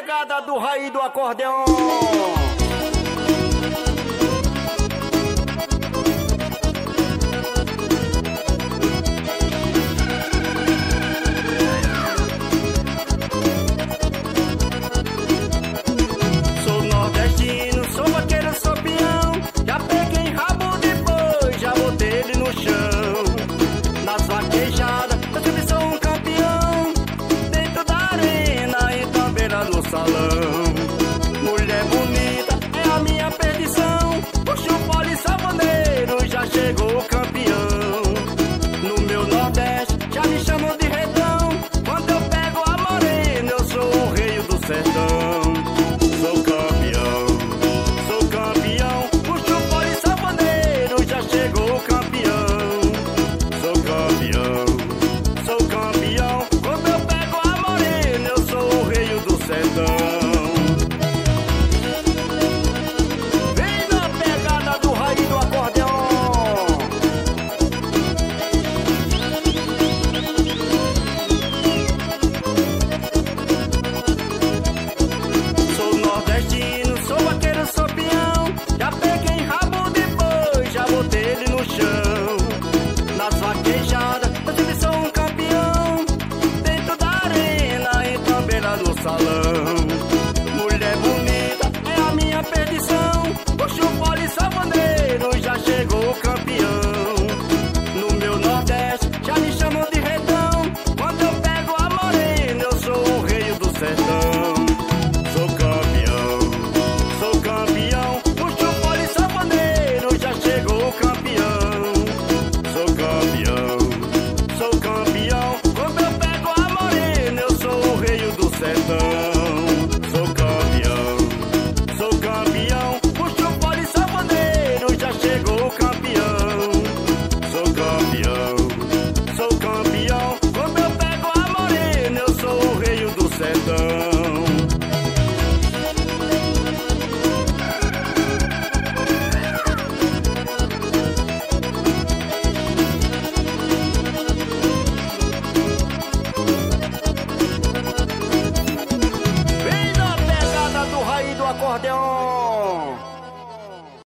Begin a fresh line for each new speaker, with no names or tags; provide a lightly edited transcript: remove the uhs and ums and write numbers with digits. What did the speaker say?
pegada do rei do acordeão. Sou nordestino, sou vaqueiro, sou peão. Já peguei rabo depois, já botei ele no chão. Nas vaquejadas, eu sempre sou um campeão. Dentro da arena e também lá no salão. Mulher bonita é a minha perdição. Puxa o fole saboneiro, já chegou o campeão. No meu Nordeste já me chamam de redão. Quando eu pego a morena, eu sou o rei do sertão. Sou campeão, sou campeão. Puxa o fole saboneiro, já chegou o campeão. Sou campeão, sou campeão. Quando eu pego a morena, eu sou o rei do sertão. Vem na pegada do rei do acordeão. Sou nordestino, sou vaqueiro, sou peão. Já peguei rabo depois, já botei ele no chão. Nas vaquejadas, eu sempre sou um campeão. Dentro da arena e também lá no salão.